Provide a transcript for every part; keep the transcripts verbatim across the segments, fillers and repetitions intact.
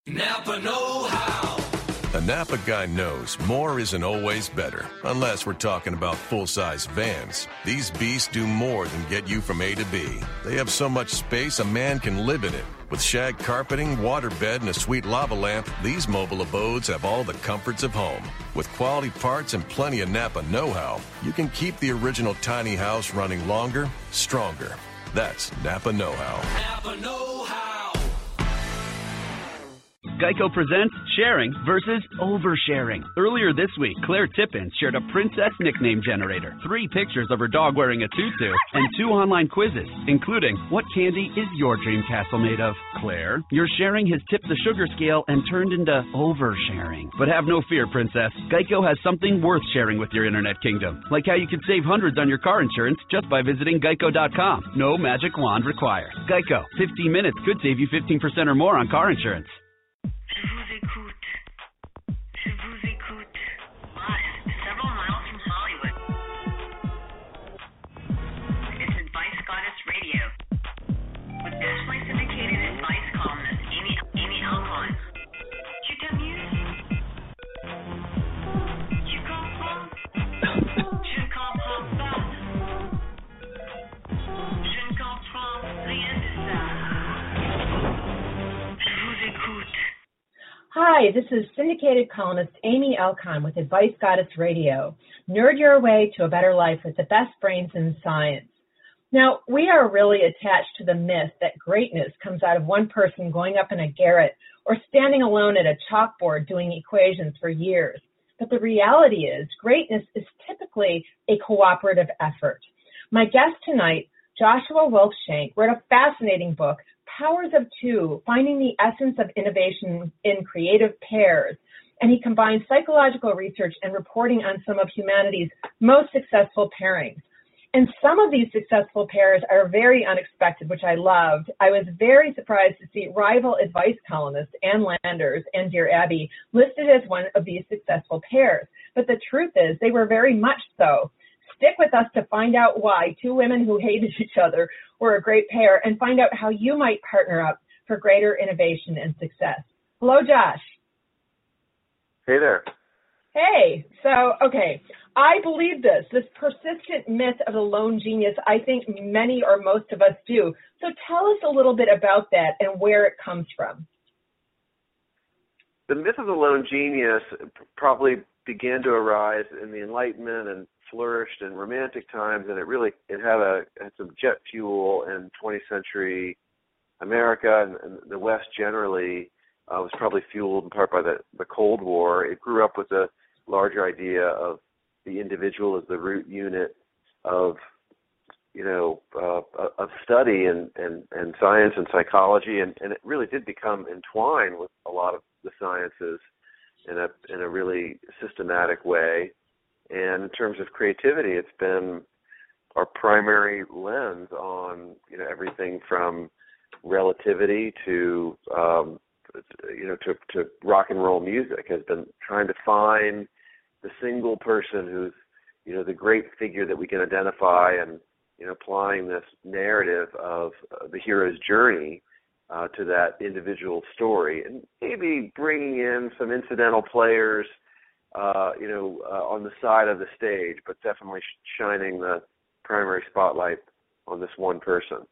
Napa know-how. A Napa guy knows more isn't always better, unless we're talking about full-size vans. These beasts do more than get you from A to B. They have so much space a man can live in it. With shag carpeting, waterbed, and a sweet lava lamp, these mobile abodes have all the comforts of home. With quality parts and plenty of Napa know-how, you can keep the original tiny house running longer, stronger. That's Napa know-how. Napa know-how. Geico presents sharing versus oversharing. Earlier this week, Claire Tippins shared a princess nickname generator, three pictures of her dog wearing a tutu, and two online quizzes, including what candy is your dream castle made of? Claire, your sharing has tipped the sugar scale and turned into oversharing. But have no fear, princess. Geico has something worth sharing with your internet kingdom, like how you could save hundreds on your car insurance just by visiting geico dot com. No magic wand required. Geico, fifteen minutes could save you fifteen percent or more on car insurance. Je vous écoute. Je vous écoute. Live, several miles from Hollywood. It's Advice Goddess Radio with nationally syndicated advice columnist Amy Amy Alcon. Tu t'amuses? Tu comprends? Je ne comprends pas. Je ne comprends rien de ça. Je vous écoute. Hi, this is syndicated columnist Amy Alcon with Advice Goddess Radio. Nerd your way to a better life with the best brains in science. Now, we are really attached to the myth that greatness comes out of one person going up in a garret or standing alone at a chalkboard doing equations for years. But the reality is, greatness is typically a cooperative effort. My guest tonight, Joshua Wolfshank, wrote a fascinating book, Powers of Two, Finding the Essence of Innovation in Creative Pairs, and he combines psychological research and reporting on some of humanity's most successful pairings. And some of these successful pairs are very unexpected, which I loved. I was very surprised to see rival advice columnists Ann Landers and Dear Abby listed as one of these successful pairs. But the truth is, they were very much so. Stick with us to find out why two women who hated each other were a great pair and find out how you might partner up for greater innovation and success. Hello, Josh. Hey there. Hey. So, okay, I believe this, this persistent myth of the lone genius. I think many or most of us do. So tell us a little bit about that and where it comes from. The myth of the lone genius probably began to arise in the Enlightenment and flourished in Romantic times, and it really it had a had some jet fuel in twentieth century America, and, and the West generally uh, was probably fueled in part by the, the Cold War. It grew up with a larger idea of the individual as the root unit of you know uh, of study and, and, and science and psychology, and, and it really did become entwined with a lot of the sciences in a in a really systematic way. And in terms of creativity, it's been our primary lens on, you know, everything from relativity to, um, you know, to, to rock and roll music has been trying to find the single person who's, you know, the great figure that we can identify and, you know, applying this narrative of uh, the hero's journey uh, to that individual story, and maybe bringing in some incidental players Uh, you know, uh, on the side of the stage, but definitely shining the primary spotlight on this one person.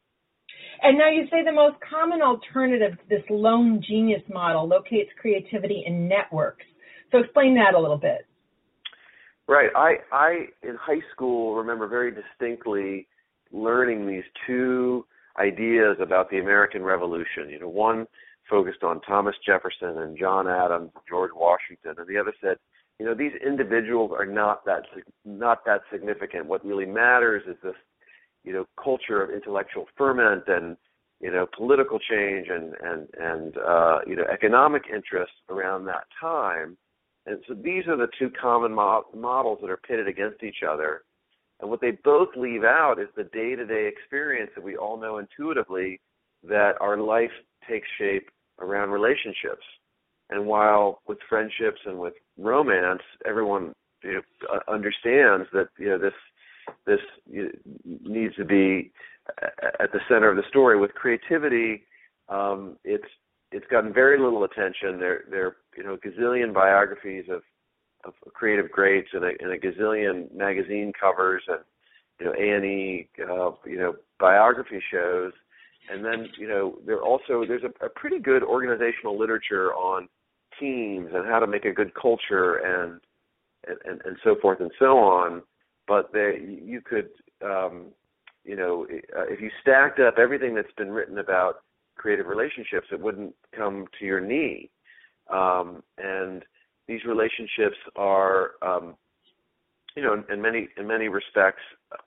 And now you say the most common alternative to this lone genius model locates creativity in networks. So explain that a little bit. Right. I, I in high school, remember very distinctly learning these two ideas about the American Revolution. You know, one focused on Thomas Jefferson and John Adams, George Washington, and the other said, you know, these individuals are not that not that significant. What really matters is this, you know, culture of intellectual ferment and, you know, political change and and and uh, you know, economic interests around that time. And so these are the two common mo- models that are pitted against each other. And what they both leave out is the day-to-day experience that we all know intuitively, that our life takes shape around relationships. And while with friendships and with romance, everyone, you know, understands that, you know, this this you know, needs to be at the center of the story. With creativity, um, it's it's gotten very little attention. There, there, you know, gazillion biographies of, of creative greats and a, and a gazillion magazine covers and, you know, A and E, uh, you know, biography shows. And then, you know, there also, there's a, a pretty good organizational literature on teams and how to make a good culture and, and, and so forth and so on. But there, you could, um, you know, if you stacked up everything that's been written about creative relationships, it wouldn't come to your knee. Um, and these relationships are, um, you know, in, in many in many respects,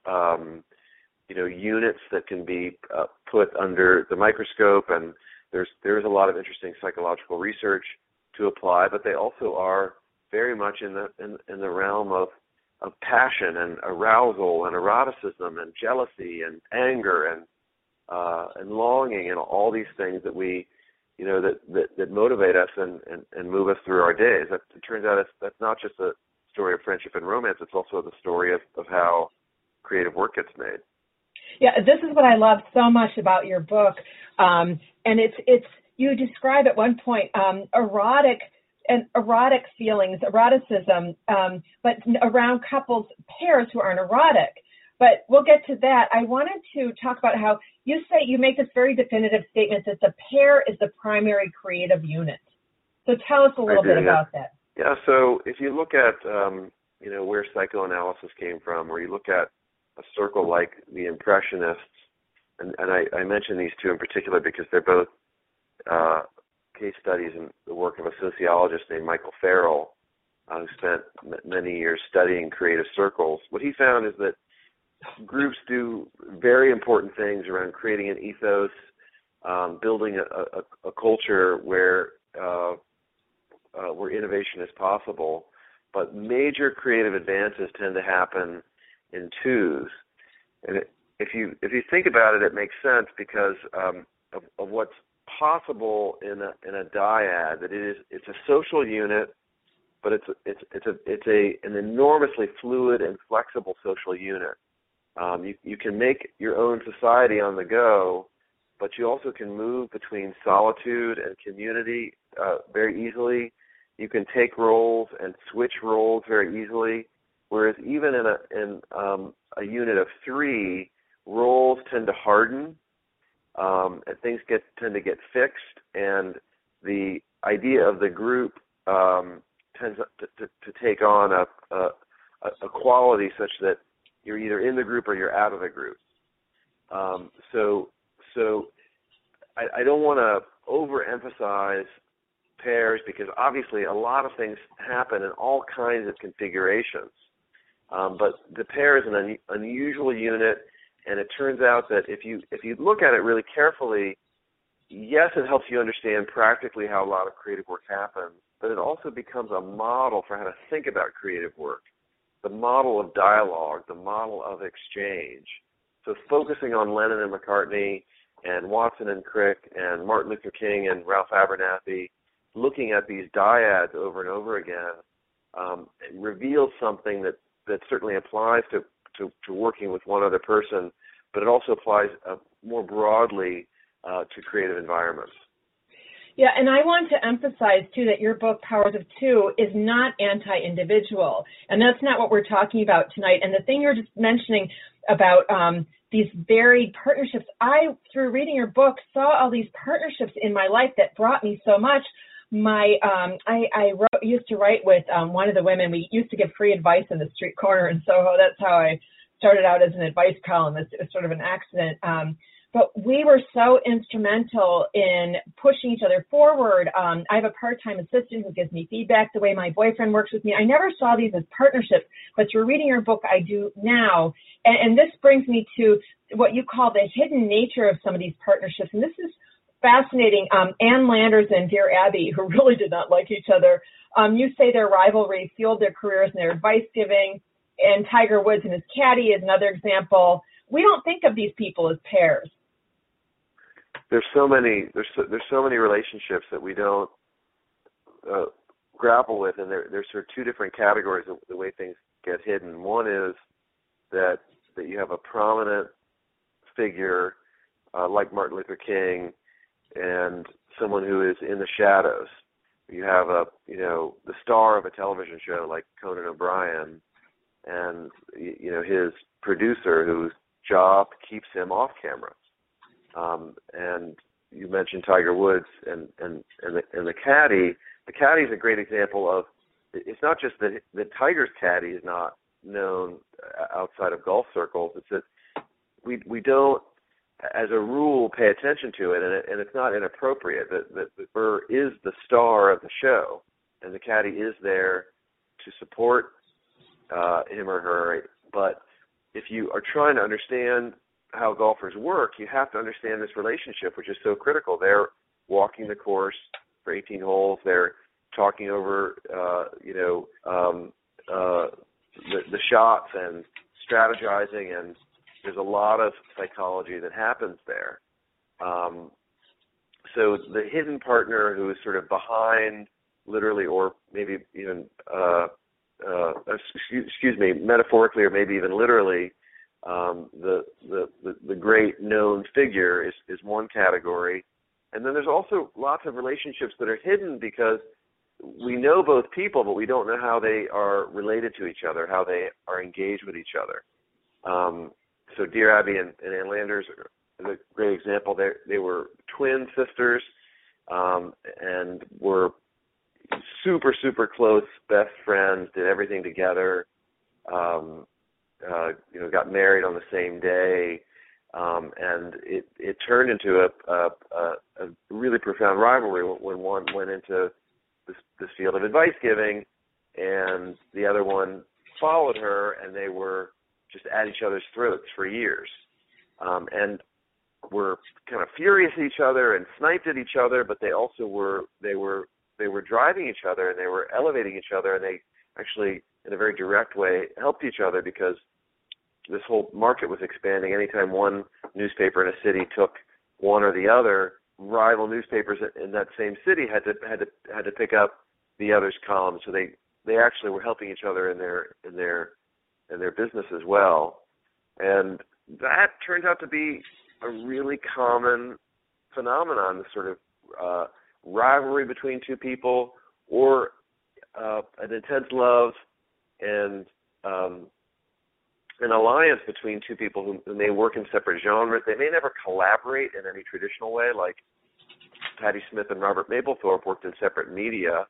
um, you know, units that can be uh, put under the microscope, and there's there's a lot of interesting psychological research to apply, but they also are very much in the in, in the realm of of passion and arousal and eroticism and jealousy and anger and uh, and longing and all these things that we, you know, that, that, that motivate us and, and, and move us through our days. That, it turns out it's, that's not just a story of friendship and romance. It's also the story of, of how creative work gets made. Yeah, this is what I love so much about your book, um, and it's it's you describe at one point um, erotic and erotic feelings, eroticism, um, but around couples, pairs who aren't erotic. But we'll get to that. I wanted to talk about how you say you make this very definitive statement that the pair is the primary creative unit. So tell us a little do, bit yeah. about that. Yeah. So if you look at um, you know where psychoanalysis came from, or you look at a circle like the Impressionists, and, and I, I mention these two in particular because they're both uh, case studies in the work of a sociologist named Michael Farrell, uh, who spent m- many years studying creative circles. What he found is that groups do very important things around creating an ethos, um, building a, a, a culture where uh, uh, where innovation is possible. But major creative advances tend to happen in twos. And it, if you if you think about it, it makes sense because um, of, of what's possible in a in a dyad. That it is it's a social unit, but it's a, it's it's a it's a an enormously fluid and flexible social unit. Um, you, you can make your own society on the go, but you also can move between solitude and community uh, very easily. You can take roles and switch roles very easily, whereas even in a in um, a unit of three, roles tend to harden, um, and things get tend to get fixed, and the idea of the group um, tends to, to, to take on a, a a quality such that you're either in the group or you're out of the group. Um, so, so I, I don't want to overemphasize pairs because obviously a lot of things happen in all kinds of configurations. Um, but the pair is an un, unusual unit, and it turns out that if you if you look at it really carefully, yes, it helps you understand practically how a lot of creative work happens, but it also becomes a model for how to think about creative work. The model of dialogue, the model of exchange. So focusing on Lennon and McCartney and Watson and Crick and Martin Luther King and Ralph Abernathy, looking at these dyads over and over again, um, it reveals something that, that certainly applies to, to, to working with one other person, but it also applies uh, more broadly uh, to creative environments. Yeah, and I want to emphasize, too, that your book, Powers of Two, is not anti-individual, and that's not what we're talking about tonight. And the thing you're just mentioning about um, these varied partnerships, I, through reading your book, saw all these partnerships in my life that brought me so much. My, um, I, I wrote, used to write with um, one of the women. We used to give free advice in the street corner in Soho. That's how I started out as an advice columnist. It was sort of an accident. Um, But we were so instrumental in pushing each other forward. Um, I have a part-time assistant who gives me feedback the way my boyfriend works with me. I never saw these as partnerships, but through reading your book, I do now. And, and this brings me to what you call the hidden nature of some of these partnerships. And this is fascinating. Um, Ann Landers and Dear Abby, who really did not like each other, um, you say their rivalry fueled their careers and their advice giving. And Tiger Woods and his caddy is another example. We don't think of these people as pairs. There's so many there's so, there's so many relationships that we don't uh, grapple with, and there, there's sort of two different categories of the way things get hidden. One is that that you have a prominent figure uh, like Martin Luther King and someone who is in the shadows. You have a, you know, the star of a television show like Conan O'Brien, and you know his producer whose job keeps him off camera. Um, and you mentioned Tiger Woods and and and the, and the caddy. The caddy is a great example of. It's not just that the Tiger's caddy is not known outside of golf circles. It's that we we don't, as a rule, pay attention to it, and, it, and it's not inappropriate. That that the Burr is the star of the show, and the caddy is there to support uh, him or her. But if you are trying to understand how golfers work, you have to understand this relationship, which is so critical. They're walking the course for eighteen holes. They're talking over, uh, you know, um, uh, the, the shots and strategizing, and there's a lot of psychology that happens there. Um, so the hidden partner who is sort of behind, literally, or maybe even, uh, uh, excuse, excuse me, metaphorically, or maybe even literally, um, the, the the the great known figure is is one category, and then there's also lots of relationships that are hidden because we know both people, but we don't know how they are related to each other, how they are engaged with each other. Um, so Dear Abby and, and Ann Landers are a great example. They they were twin sisters um, and were super, super close best friends, did everything together, um, uh, you know, got married on the same day, um, and it, it turned into a, a, a, a really profound rivalry when one went into This, this field of advice giving, and the other one followed her, and they were just at each other's throats for years, um, and were kind of furious at each other and sniped at each other. But they also were they were they were driving each other, and they were elevating each other, and they actually, in a very direct way, helped each other because this whole market was expanding. Anytime one newspaper in a city took one or the other, rival newspapers in that same city had to had to had to pick up the other's columns, so they they actually were helping each other in their in their in their business as well, and that turned out to be a really common phenomenon, this sort of uh, rivalry between two people, or uh, an intense love and um, an alliance between two people who, who may work in separate genres. They may never collaborate in any traditional way, like Patti Smith and Robert Mapplethorpe worked in separate media,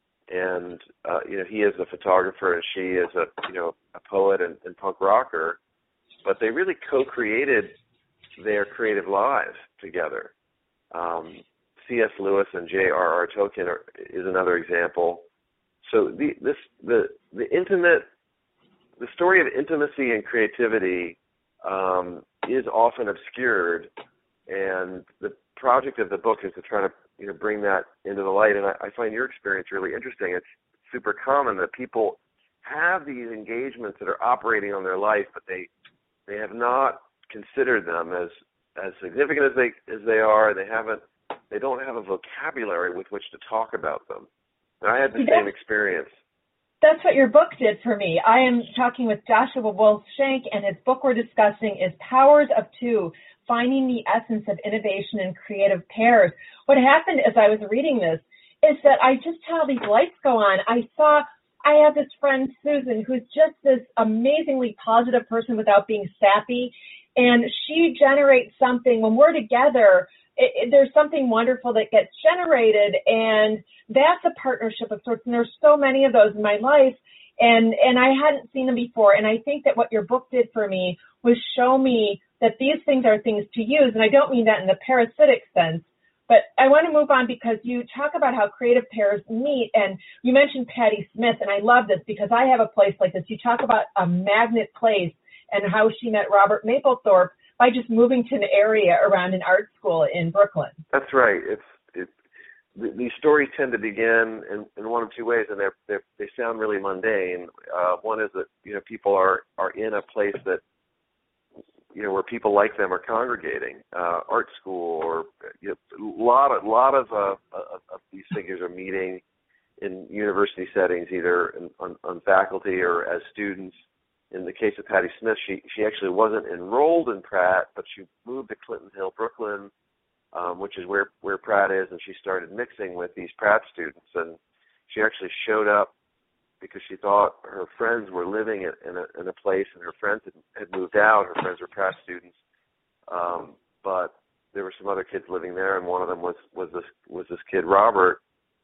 and uh, you know, he is a photographer and she is a you know a poet and, and punk rocker, but they really co-created their creative lives together. Um, C S Lewis and J R R Tolkien are, is another example. So the this the the intimate The story of intimacy and creativity um, is often obscured, and the project of the book is to try to you know bring that into the light. And I, I find your experience really interesting. It's super common that people have these engagements that are operating on their life, but they they have not considered them as as significant as they as they are. They haven't they don't have a vocabulary with which to talk about them. And I had the same experience. That's what your book did for me. I am talking with Joshua Wolf-Shank, and his book we're discussing is Powers of Two, Finding the Essence of Innovation in Creative Pairs. What happened as I was reading this is that I just had all these lights go on. I saw, I have this friend, Susan, who's just this amazingly positive person without being sappy, and she generates something. When we're together, It, it, there's something wonderful that gets generated, and that's a partnership of sorts, and there's so many of those in my life, and, and I hadn't seen them before, and I think that what your book did for me was show me that these things are things to use, and I don't mean that in the parasitic sense, but I want to move on because you talk about how creative pairs meet, and you mentioned Patti Smith, and I love this because I have a place like this. You talk about a magnet place and how she met Robert Mapplethorpe by just moving to an area around an art school in Brooklyn. That's right. It's it, these stories tend to begin in, in one of two ways, and they're, they're, they sound really mundane. Uh, one is that you know people are, are in a place that you know where people like them are congregating, uh, art school, or you know, a lot of lot of, uh, of, of these figures are meeting in university settings, either in, on, on faculty or as students. In the case of Patti Smith, she she actually wasn't enrolled in Pratt, but she moved to Clinton Hill, Brooklyn, um, which is where, where Pratt is, and she started mixing with these Pratt students. And she actually showed up because she thought her friends were living in, in, a, in a place, and her friends had, had moved out. Her friends were Pratt students, um, but there were some other kids living there, and one of them was, was this was this kid Robert,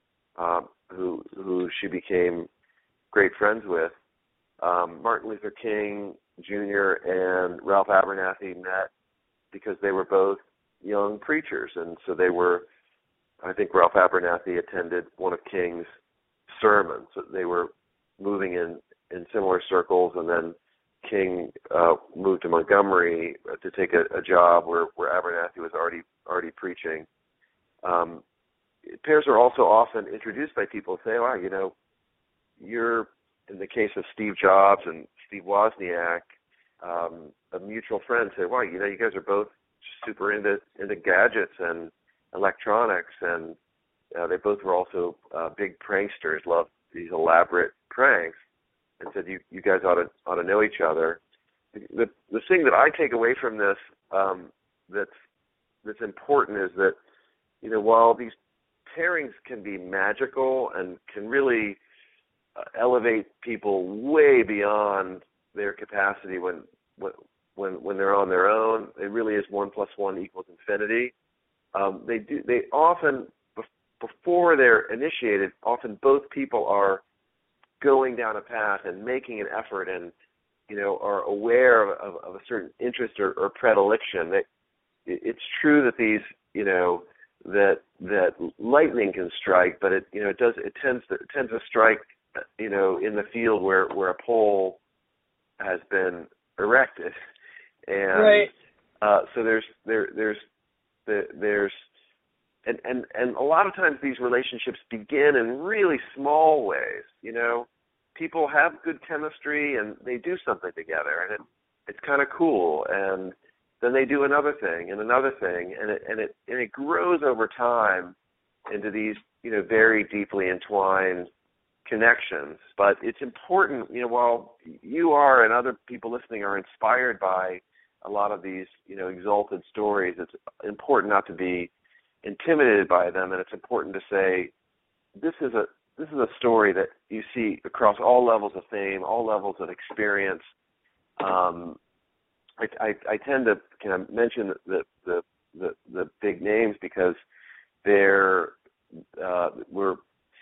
um, who who she became great friends with. Um, Martin Luther King Junior and Ralph Abernathy met because they were both young preachers, and so they were. I think Ralph Abernathy attended one of King's sermons. So they were moving in, in similar circles, and then King uh, moved to Montgomery to take a, a job where, where Abernathy was already already preaching. Um, pairs are also often introduced by people who say, "Wow, you know, you're," in the case of Steve Jobs and Steve Wozniak, um, a mutual friend said, "Wow, you know, you guys are both super into into gadgets and electronics," and uh, they both were also uh, big pranksters, loved these elaborate pranks, and said, "You you guys ought to ought to know each other." The the thing that I take away from this um, that's that's important is that, you know, while these pairings can be magical and can really uh, elevate people way beyond their capacity when when when they're on their own, it really is one plus one equals infinity. Um, they do they often before they're initiated, often both people are going down a path and making an effort, and, you know, are aware of, of, of a certain interest or, or predilection. That it's true that these, you know, that that lightning can strike, but it, you know, it does it tends to it tends to strike, you know, in the field where, where a pole has been erected, and right. uh, so there's there there's there's And, and and a lot of times these relationships begin in really small ways. You know, people have good chemistry and they do something together, and it it's kind of cool. And then they do another thing and another thing, and it and it and it grows over time into these, you know, very deeply entwined connections. But it's important, you know, while you are and other people listening are inspired by a lot of these, you know, exalted stories, it's important not to be intimidated by them, and it's important to say this is a this is a story that you see across all levels of fame, all levels of experience. Um, I, I, I tend to kind of mention the the, the the big names because they're uh, we're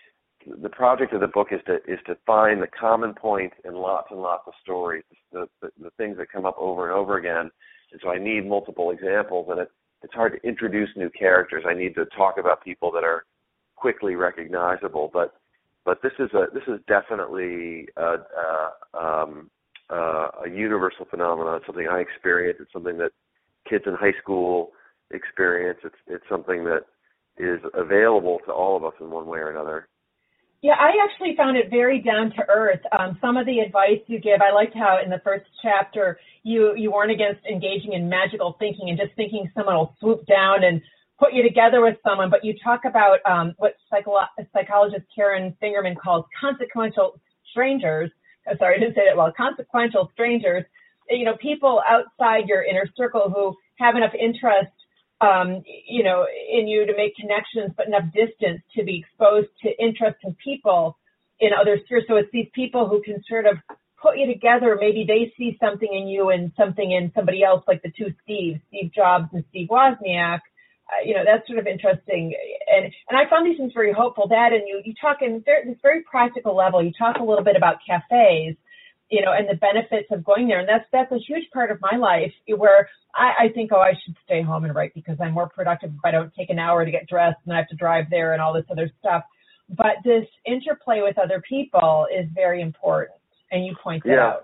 the project of the book is to is to find the common point in lots and lots of stories, the the, the things that come up over and over again, and so I need multiple examples, and it. It's hard to introduce new characters. I need to talk about people that are quickly recognizable. But but this is a this is definitely a, a, um, a, a universal phenomenon. It's something I experience. It's something that kids in high school experience. It's it's something that is available to all of us in one way or another. Yeah, I actually found it very down to earth. Um, some of the advice you give, I liked how in the first chapter you, you warn against engaging in magical thinking and just thinking someone will swoop down and put you together with someone. But you talk about um, what psycholo- psychologist Karen Fingerman calls consequential strangers. Oh, sorry, I didn't say that well. Consequential strangers, you know, people outside your inner circle who have enough interest Um, you know, in you to make connections, but enough distance to be exposed to interest in people in other spheres. So it's these people who can sort of put you together. Maybe they see something in you and something in somebody else, like the two Steves, Steve Jobs and Steve Wozniak. Uh, you know, that's sort of interesting. And and I found these things very hopeful. That, and you, you talk in very, this very practical level, you talk a little bit about cafes, you know, and the benefits of going there. And that's that's a huge part of my life where I, I think, oh, I should stay home and write because I'm more productive if I don't take an hour to get dressed and I have to drive there and all this other stuff. But this interplay with other people is very important, and you point that yeah. out.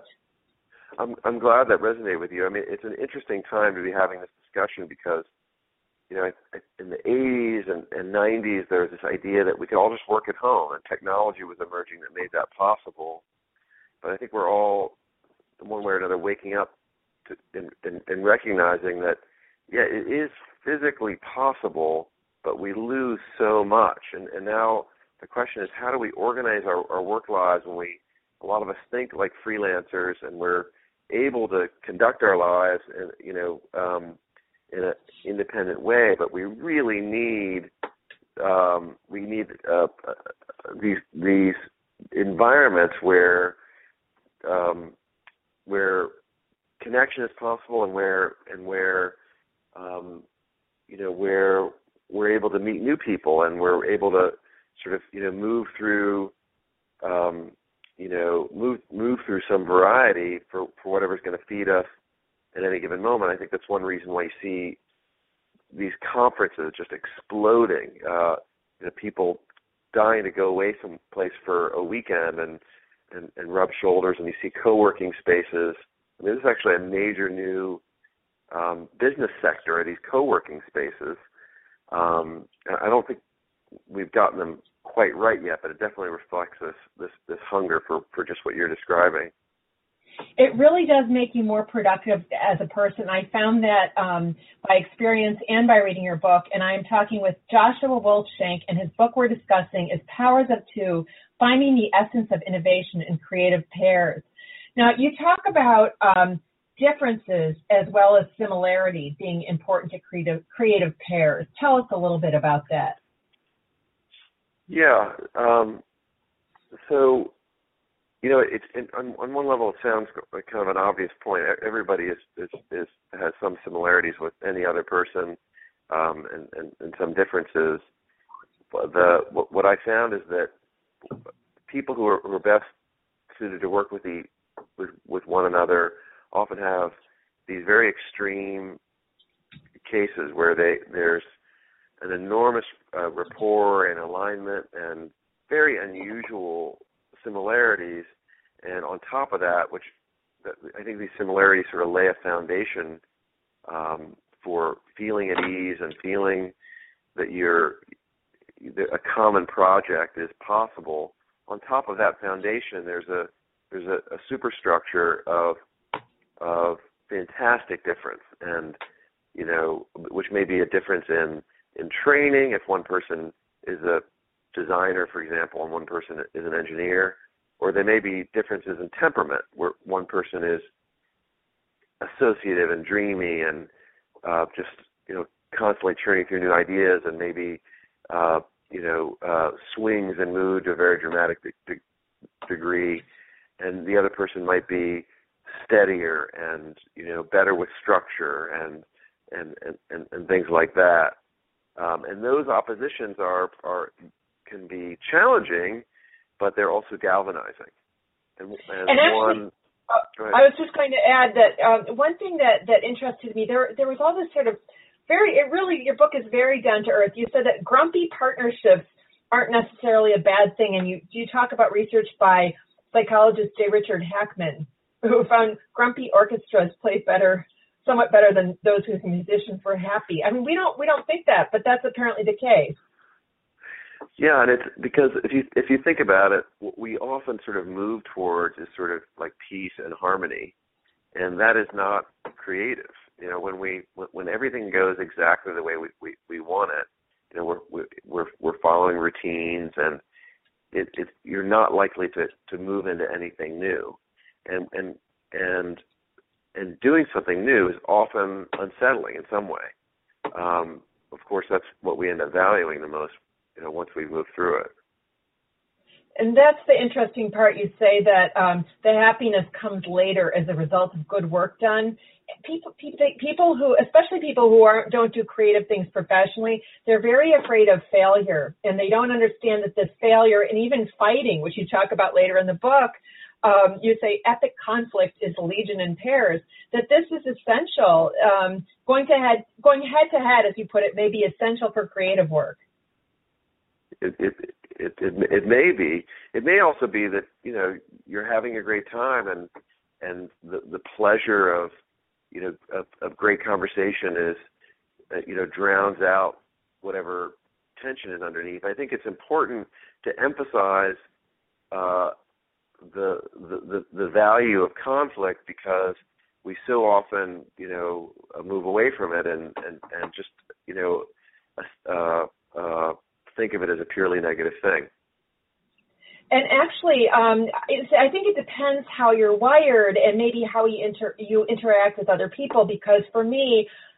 I'm I'm glad that resonated with you. I mean, it's an interesting time to be having this discussion because, you know, in the eighties and, and nineties, there was this idea that we could all just work at home, and technology was emerging that made that possible. But I think we're all, in one way or another, waking up to, and, and, and recognizing that, yeah, it is physically possible, but we lose so much. And, and now the question is, how do we organize our, our work lives when we, a lot of us think like freelancers, and we're able to conduct our lives, and you know, um, in an independent way, but we really need um, we need uh, these these environments where um, where connection is possible, and where and where um, you know where we're able to meet new people, and we're able to sort of you know move through um, you know move move through some variety for, for whatever's going to feed us at any given moment. I think that's one reason why you see these conferences just exploding. Uh, you know, people dying to go away someplace for a weekend and, and, and rub shoulders, and you see co-working spaces. I mean, this is actually a major new um, business sector, are these co-working spaces. Um, I don't think we've gotten them quite right yet, but it definitely reflects this this, this hunger for, for just what you're describing. It really does make you more productive as a person. I found that um, by experience and by reading your book, and I'm talking with Joshua Wolfshank, and his book we're discussing is Powers of Two, Finding the Essence of Innovation in Creative Pairs. Now, you talk about um, differences as well as similarity being important to creative, creative pairs. Tell us a little bit about that. Yeah. Um, so... You know, it's it, on, on one level it sounds like kind of an obvious point. Everybody is, is, is has some similarities with any other person, um, and, and, and some differences. But the what, what I found is that people who are, who are best suited to work with the with, with one another often have these very extreme cases where they there's an enormous uh, rapport and alignment and very unusual similarities, and on top of that, which I think these similarities sort of lay a foundation um, for feeling at ease and feeling that you're that a common project is possible. On top of that foundation, there's a there's a, a superstructure of of fantastic difference, and you know, which may be a difference in in training. If one person is a designer, for example, and one person is an engineer, or there may be differences in temperament, where one person is associative and dreamy and uh, just you know constantly churning through new ideas, and maybe uh, you know uh, swings and mood to a very dramatic de- de- degree, and the other person might be steadier and you know better with structure and and and, and, and things like that. Um, and those oppositions are are can be challenging, but they're also galvanizing. And, and, and actually, one, uh, I was just going to add that uh, one thing that, that interested me, there there was all this sort of very, it really, your book is very down to earth. You said that grumpy partnerships aren't necessarily a bad thing, and you, you talk about research by psychologist J. Richard Hackman, who found grumpy orchestras played better, somewhat better than those whose musicians were happy. I mean, we don't we don't think that, but that's apparently the case. Yeah, and it's because if you if you think about it, what we often sort of move towards is sort of like peace and harmony, and that is not creative. You know, when we when everything goes exactly the way we, we, we want it, you know, we're we're we're following routines, and it, it you're not likely to, to move into anything new, and and and and doing something new is often unsettling in some way. Um, of course, that's what we end up valuing the most. You know, once we move through it. And that's the interesting part. You say that um, the happiness comes later as a result of good work done. People, people, people who, especially people who aren't, don't do creative things professionally, they're very afraid of failure, and they don't understand that this failure and even fighting, which you talk about later in the book, um, you say epic conflict is legion in pairs. That this is essential. Um, going to head, going head to head, as you put it, may be essential for creative work. It, it it it it may be. It may also be that you know you're having a great time, and and the the pleasure of you know of, of great conversation is uh, you know drowns out whatever tension is underneath. I think it's important to emphasize uh, the, the the the value of conflict, because we so often you know move away from it and and and just you know uh, uh, think of it as a purely negative thing. And actually, um, it's, I think it depends how you're wired and maybe how you, inter, you interact with other people, because for me,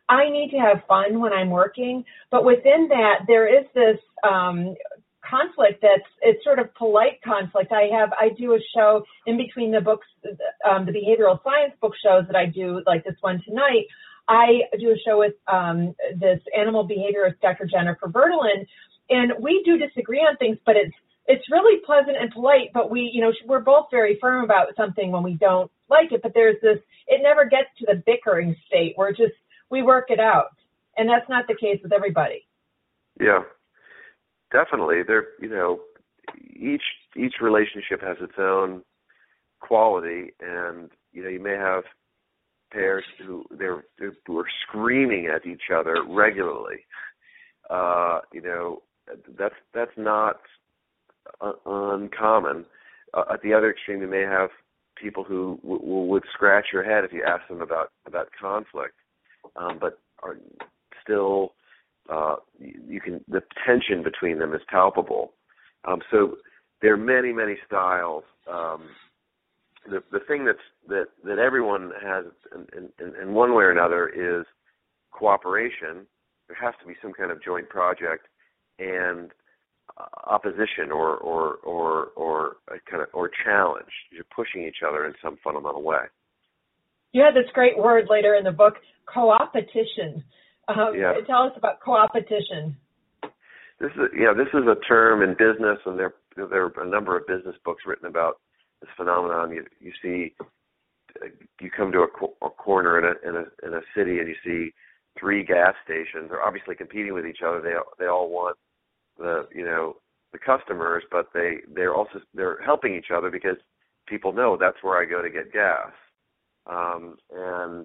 I need to have fun when I'm working, but within that, there is this um, conflict that's, it's sort of polite conflict. I have, I do a show in between the books, um, the behavioral science book shows that I do, like this one tonight. I do a show with um, this animal behaviorist, Doctor Jennifer Bertolin, and we do disagree on things, but it's, it's really pleasant and polite, but we, you know, we're both very firm about something when we don't like it, but there's this, it never gets to the bickering state where just, we work it out. And that's not the case with everybody. Yeah, definitely. There, you know, each, each relationship has its own quality, and, you know, you may have pairs who they're, they're who are screaming at each other regularly. Uh, you know, that's, that's not uh, uncommon. Uh, at the other extreme, you may have people who w- w- would scratch your head if you ask them about, about conflict, um, but are still, uh, you, you can, the tension between them is palpable. Um, so there are many, many styles. Um, the, the thing that's, that, that everyone has in, in, in one way or another is cooperation. There has to be some kind of joint project, and opposition or or or or a kind of or challenge. You're pushing each other in some fundamental way. You had this great word later in the book, co-opetition. Um, yeah. Tell us about co-opetition. This is you know this is a term in business, and there there are a number of business books written about this phenomenon. You you see, you come to a, co- a corner in a, in a in a city, and you see three gas stations. They're obviously competing with each other. They they all want the you know the customers, but they they're also they're helping each other because people know that's where I go to get gas. Um, and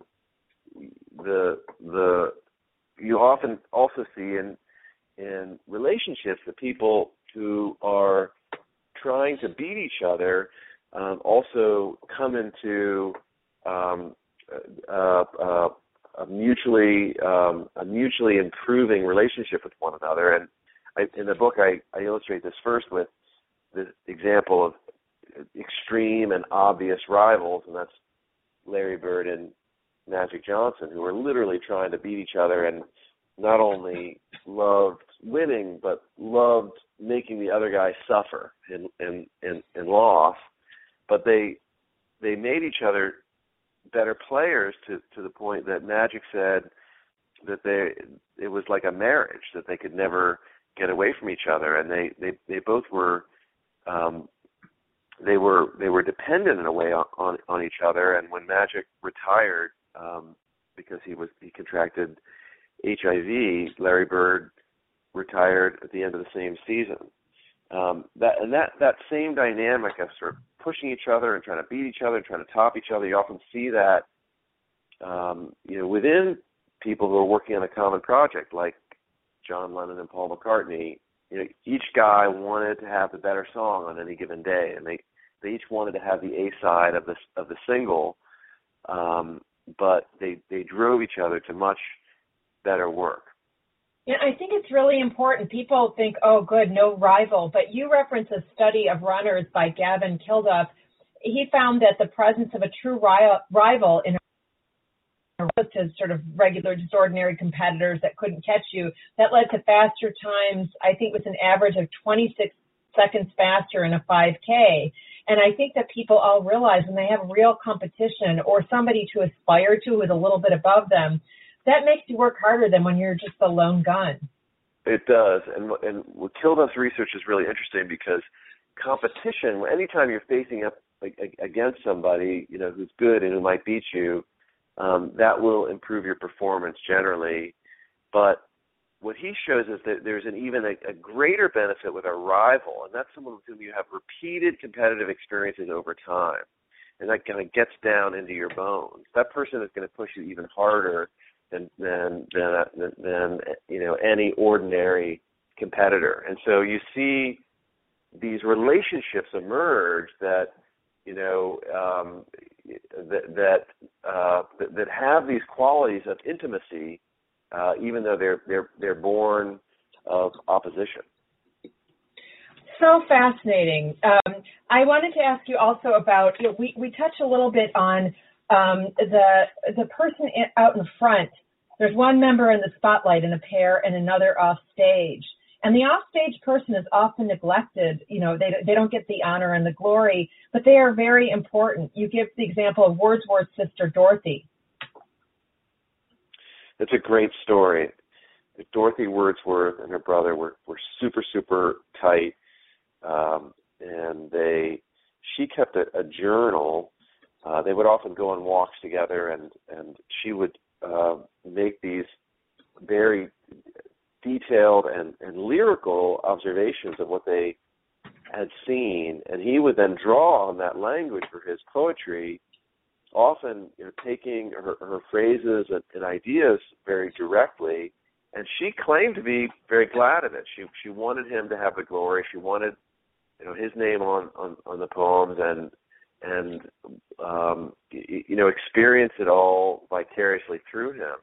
the the you often also see in in relationships that people who are trying to beat each other um, also come into um, uh, uh, a mutually um, a mutually improving relationship with one another. And I, in the book, I, I illustrate this first with the example of extreme and obvious rivals, and that's Larry Bird and Magic Johnson, who were literally trying to beat each other and not only loved winning, but loved making the other guy suffer and and, and, and loss. But they they made each other better players to, to the point that Magic said that they it was like a marriage, that they could never get away from each other, and they, they, they both were um, they were they were dependent in a way on, on, on each other. And when Magic retired um, because he was he contracted H I V, Larry Bird retired at the end of the same season. Um, that and that, that same dynamic of sort of pushing each other and trying to beat each other and trying to top each other, you often see that um, you know within people who are working on a common project, like John Lennon and Paul McCartney. You know, each guy wanted to have the better song on any given day, and they, they each wanted to have the A side of the of the single, um, but they they drove each other to much better work. Yeah, I think it's really important. People think, oh, good, no rival, but you reference a study of runners by Gavin Kilduff. He found that the presence of a true rival in to sort of regular, just ordinary competitors that couldn't catch you, that led to faster times. I think it was an average of twenty-six seconds faster in a five K. And I think that people all realize when they have real competition or somebody to aspire to who is a little bit above them, that makes you work harder than when you're just a lone gun. It does. And, and Kilduff's research is really interesting because competition, anytime you're facing up against somebody, you know, who's good and who might beat you, Um, that will improve your performance generally. But what he shows is that there's an even a, a greater benefit with a rival, and that's someone with whom you have repeated competitive experiences over time, and that kind of gets down into your bones. That person is going to push you even harder than than than, than you know any ordinary competitor. And so you see these relationships emerge that you know um, that that, uh, that that have these qualities of intimacy, uh, even though they're they're they're born of opposition. So fascinating. Um, I wanted to ask you also about, you know, we we touched a little bit on um, the the person in, out in front There's one member in the spotlight in a pair and another off stage. And the offstage person is often neglected. You know, they they don't get the honor and the glory, but they are very important. You give the example of Wordsworth's sister Dorothy. It's a great story. Dorothy Wordsworth and her brother were, were super, super tight. Um, and they, she kept a, a journal. Uh, they would often go on walks together, and, and she would uh, make these very detailed and, and lyrical observations of what they had seen, and he would then draw on that language for his poetry, often, you know, taking her, her phrases and, and ideas very directly. And she claimed to be very glad of it. She she wanted him to have the glory. She wanted, you know, his name on, on, on the poems, and and um, you, you know, experience it all vicariously through him.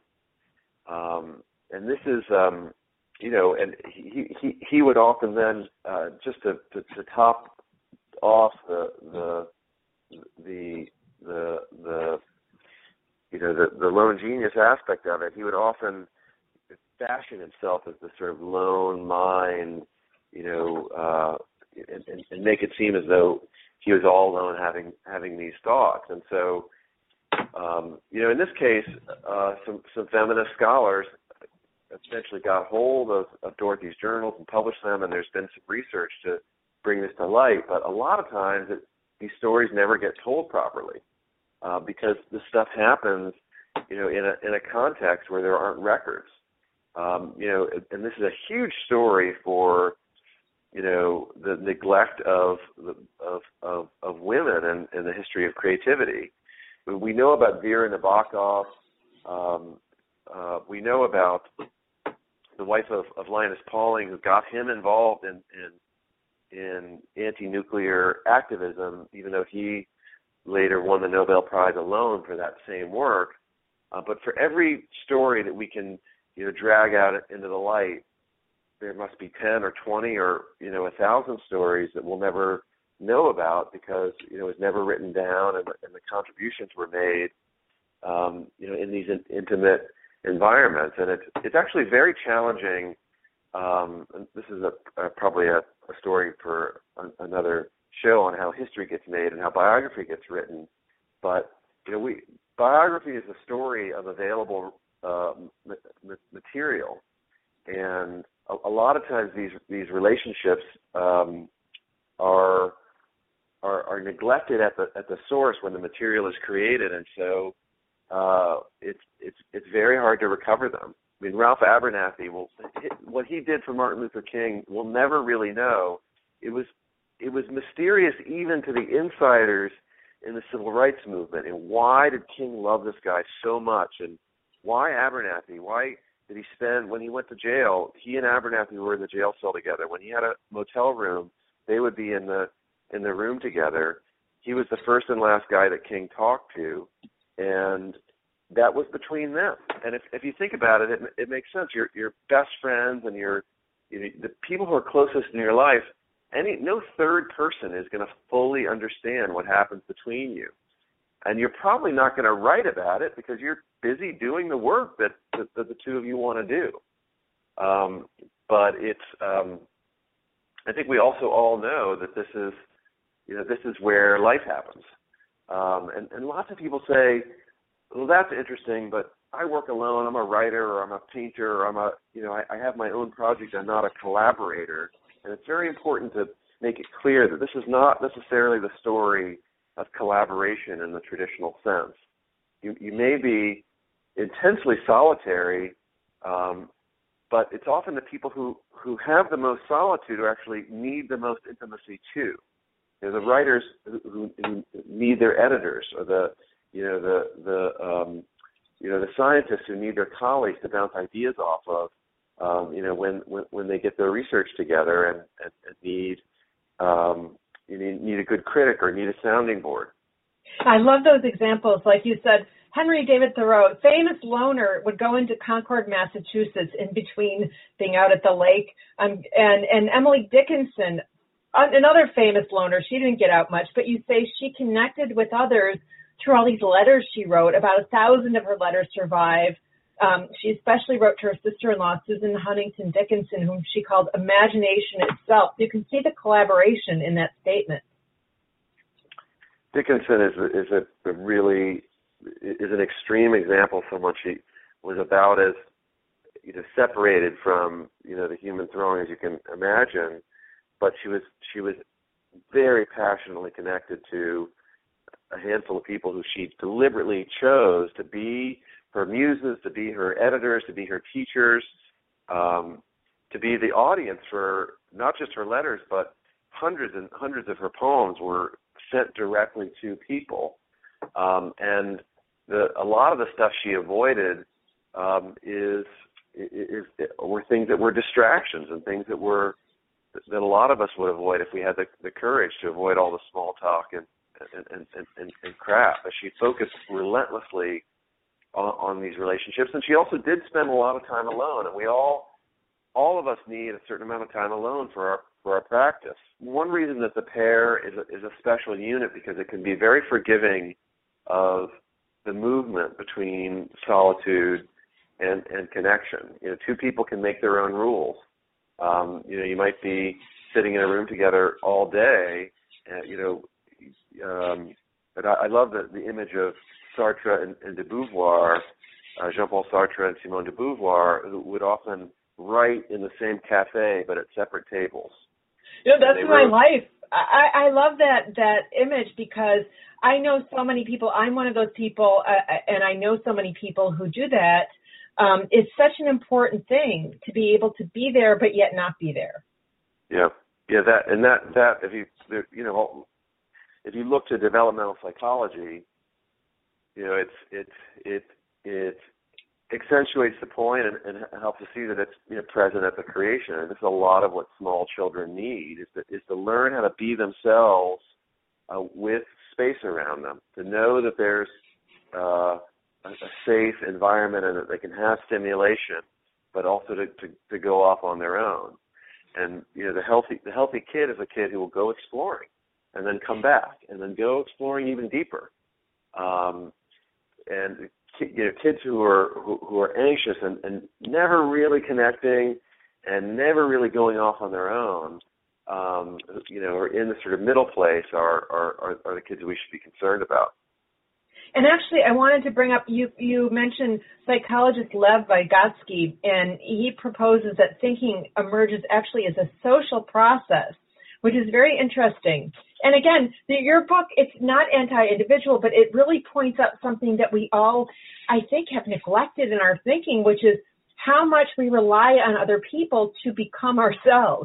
Um, and this is. Um, You know, and he he he would often then uh, just to, to to top off the the the the the you know the the lone genius aspect of it. He would often fashion himself as this sort of lone mind, you know, uh, and, and, and make it seem as though he was all alone having having these thoughts. And so, um, you know, in this case, uh, some some feminist scholars essentially got hold of, of Dorothy's journals and published them, and there's been some research to bring this to light. But a lot of times it, these stories never get told properly uh, because this stuff happens, you know, in a in a context where there aren't records. Um, you know, and this is a huge story for, you know, the neglect of of of, of women in, in the history of creativity. We know about Vera Nabokov. Um, uh, we know about the wife of, of Linus Pauling, who got him involved in, in in anti-nuclear activism, even though he later won the Nobel Prize alone for that same work. Uh, but for every story that we can, you know, drag out into the light, there must be ten or twenty or, you know, a thousand stories that we'll never know about because, you know, it was never written down and, and the contributions were made, um, you know, in these in, intimate environments. And it's it's actually very challenging. Um, and this is a, a probably a, a story for an, another show on how history gets made and how biography gets written. But, you know, we biography is a story of available uh, ma- material, and a, a lot of times these these relationships um, are, are are neglected at the at the source when the material is created, and so uh, it's it's it's very hard to recover them. I mean, Ralph Abernathy will what he did for Martin Luther King. We'll never really know. It was it was mysterious even to the insiders in the civil rights movement. And why did King love this guy so much? And why Abernathy? Why did he spend, when he went to jail, he and Abernathy were in the jail cell together. When he had a motel room, they would be in the in the room together. He was the first and last guy that King talked to, and that was between them. And if if you think about it, it, it makes sense. Your your best friends and your you know, the people who are closest in your life, any no third person is going to fully understand what happens between you. And you're probably not going to write about it because you're busy doing the work that, that, that the two of you want to do. Um, but it's, um, I think we also all know that this is, you know, this is where life happens. Um, and, and lots of people say, well, that's interesting, but I work alone. I'm a writer, or I'm a painter, or I'm a, you know, I, I have my own project. I'm not a collaborator. And it's very important to make it clear that this is not necessarily the story of collaboration in the traditional sense. You, you may be intensely solitary, um, but it's often the people who, who have the most solitude who actually need the most intimacy too. You know, the writers who, who need their editors, or the you know the the um, you know the scientists who need their colleagues to bounce ideas off of. Um, you know, when, when when they get their research together and, and, and need um, you need, need a good critic or need a sounding board. I love those examples. Like you said, Henry David Thoreau, famous loner, would go into Concord, Massachusetts, in between being out at the lake. Um, and, and Emily Dickinson, another famous loner, she didn't get out much, but you say she connected with others through all these letters she wrote. About a thousand of her letters survive. Um, she especially wrote to her sister-in-law, Susan Huntington Dickinson, whom she called imagination itself. You can see the collaboration in that statement. Dickinson is a, is a, a really is an extreme example of someone. She was about as you know separated from you know the human throng as you can imagine, but she was she was very passionately connected to a handful of people who she deliberately chose to be her muses, to be her editors, to be her teachers, um, to be the audience for not just her letters, but hundreds and hundreds of her poems were sent directly to people. Um, and the, a lot of the stuff she avoided um, is, is, is were things that were distractions and things that were that a lot of us would avoid if we had the, the courage to avoid all the small talk and and, and, and, and crap. But she focused relentlessly on, on these relationships, and she also did spend a lot of time alone. And we all, all of us need a certain amount of time alone for our for our practice. One reason that the pair is a, is a special unit because it can be very forgiving of the movement between solitude and, and connection. You know, two people can make their own rules. Um, you know, you might be sitting in a room together all day, and, you know, um, but I, I love the, the image of Sartre and, and de Beauvoir, uh, Jean-Paul Sartre and Simone de Beauvoir, who would often write in the same cafe but at separate tables. You know, that's my life. I, I love that that image because I know so many people. I'm one of those people, uh, and I know so many people who do that. Um, it's such an important thing to be able to be there, but yet not be there. Yeah, yeah. That and that that if you you know if you look to developmental psychology, you know it's it's it it accentuates the point and, and helps us see that it's you know present at the creation. And this is a lot of what small children need is to is to learn how to be themselves uh, with space around them, to know that there's uh, a safe environment and that they can have stimulation, but also to, to, to go off on their own. And you know, the healthy the healthy kid is a kid who will go exploring and then come back and then go exploring even deeper. Um, and you know, kids who are who, who are anxious and, and never really connecting and never really going off on their own, um, you know, are in the sort of middle place are, are, are, are the kids that we should be concerned about. And actually, I wanted to bring up, you you mentioned psychologist Lev Vygotsky, and he proposes that thinking emerges actually as a social process, which is very interesting. And again, the, your book, it's not anti-individual, but it really points out something that we all, I think, have neglected in our thinking, which is how much we rely on other people to become ourselves.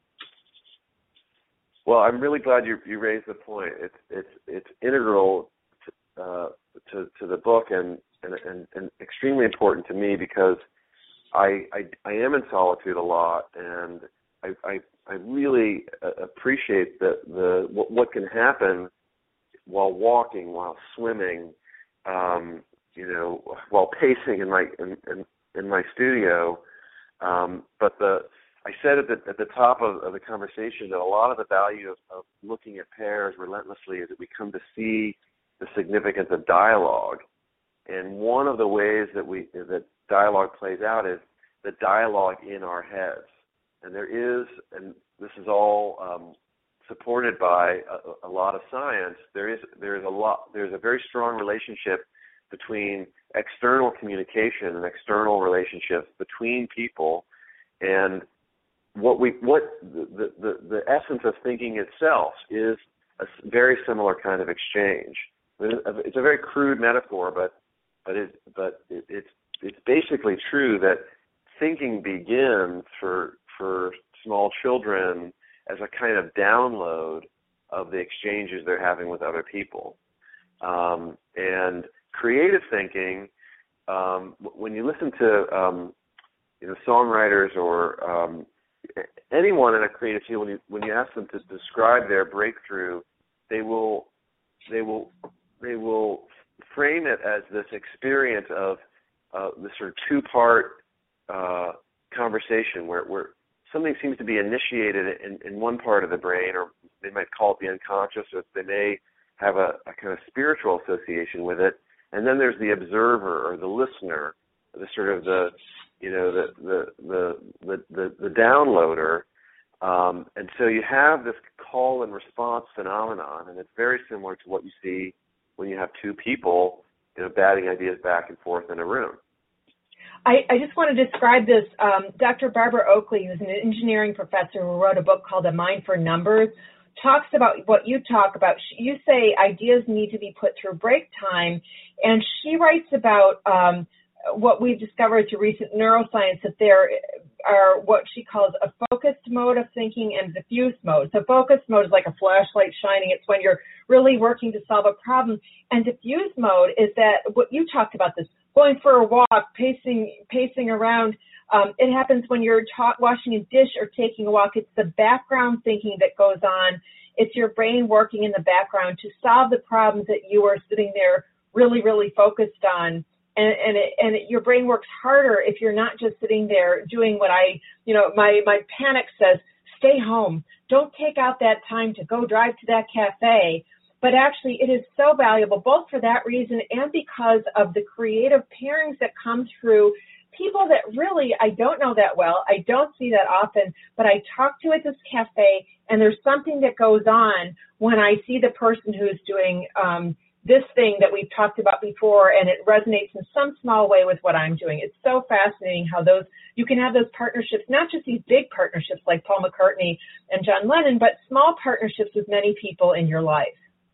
Well, I'm really glad you you raised the point. It's it's it's integral Uh, to, to the book and, and, and, and extremely important to me because I, I, I am in solitude a lot, and I, I, I really appreciate the, the what, what can happen while walking, while swimming, um, you know, while pacing in my in, in, in my studio. Um, but the I said at the, at the top of, of the conversation that a lot of the value of, of looking at pairs relentlessly is that we come to see the significance of dialogue. And one of the ways that we that dialogue plays out is the dialogue in our heads. And there is, and this is all um, supported by a, a lot of science, there is there is a lot there's a very strong relationship between external communication and external relationships between people, and what we what the the, the essence of thinking itself is a very similar kind of exchange. It's a very crude metaphor, but but it but it, it's it's basically true that thinking begins for for small children as a kind of download of the exchanges they're having with other people, um, and creative thinking. Um, when you listen to um, you know songwriters or um, anyone in a creative field, when you when you ask them to describe their breakthrough, they will they will they will frame it as this experience of uh, this sort of two-part uh, conversation where, where something seems to be initiated in, in one part of the brain, or they might call it the unconscious, or they may have a, a kind of spiritual association with it, and then there's the observer or the listener the sort of the, you know, the the the the, the, the downloader. Um, and so you have this call and response phenomenon, and it's very similar to what you see when you have two people, you know, batting ideas back and forth in a room. I, I just want to describe this. Um, Doctor Barbara Oakley, who's an engineering professor who wrote a book called A Mind for Numbers, talks about what you talk about. You say ideas need to be put through break time, and she writes about um, what we've discovered through recent neuroscience, that there are what she calls a focused mode of thinking and diffuse mode. So focused mode is like a flashlight shining. It's when you're really working to solve a problem. And diffuse mode is that, what you talked about this, going for a walk, pacing pacing around. Um, it happens when you're ta- washing a dish or taking a walk. It's the background thinking that goes on. It's your brain working in the background to solve the problems that you are sitting there really, really focused on. And, and, it, and it, your brain works harder if you're not just sitting there doing what I, you know, my, my panic says, stay home. Don't take out that time to go drive to that cafe. But actually, it is so valuable, both for that reason and because of the creative pairings that come through people that really I don't know that well. I don't see that often, but I talk to at this cafe, and there's something that goes on when I see the person who's doing um, this thing that we've talked about before, and it resonates in some small way with what I'm doing. It's so fascinating how those you can have those partnerships, not just these big partnerships like Paul McCartney and John Lennon, but small partnerships with many people in your life.